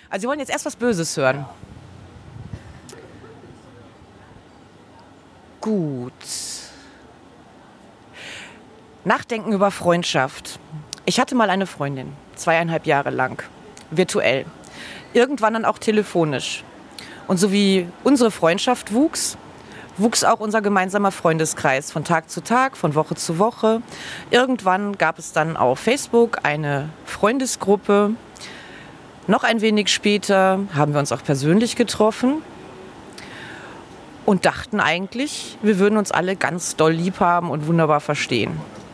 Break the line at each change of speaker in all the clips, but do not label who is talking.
Also Sie wollen jetzt erst was Böses hören. Gut. Nachdenken über Freundschaft. Ich hatte mal eine Freundin, 2,5 Jahre lang, virtuell. Irgendwann dann auch telefonisch. Und so wie unsere Freundschaft wuchs auch unser gemeinsamer Freundeskreis von Tag zu Tag, von Woche zu Woche. Irgendwann gab es dann auf Facebook eine Freundesgruppe. Noch ein wenig später haben wir uns auch persönlich getroffen und dachten eigentlich, wir würden uns alle ganz doll lieb haben und wunderbar verstehen.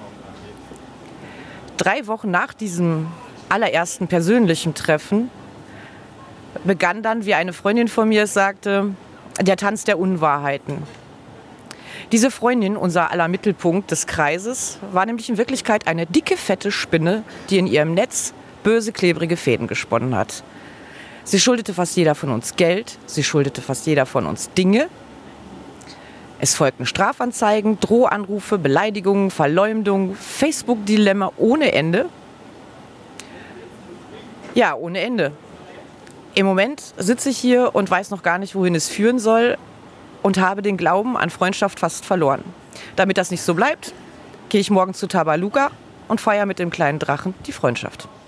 3 Wochen nach diesem allerersten persönlichen Treffen begann dann, wie eine Freundin von mir es sagte, der Tanz der Unwahrheiten. Diese Freundin, unser aller Mittelpunkt des Kreises, war nämlich in Wirklichkeit eine dicke, fette Spinne, die in ihrem Netz böse, klebrige Fäden gesponnen hat. Sie schuldete fast jeder von uns Geld, sie schuldete fast jeder von uns Dinge. Es folgten Strafanzeigen, Drohanrufe, Beleidigungen, Verleumdung, Facebook-Dilemma ohne Ende. Ja, ohne Ende. Im Moment sitze ich hier und weiß noch gar nicht, wohin es führen soll und habe den Glauben an Freundschaft fast verloren. Damit das nicht so bleibt, gehe ich morgen zu Tabaluga und feiere mit dem kleinen Drachen die Freundschaft.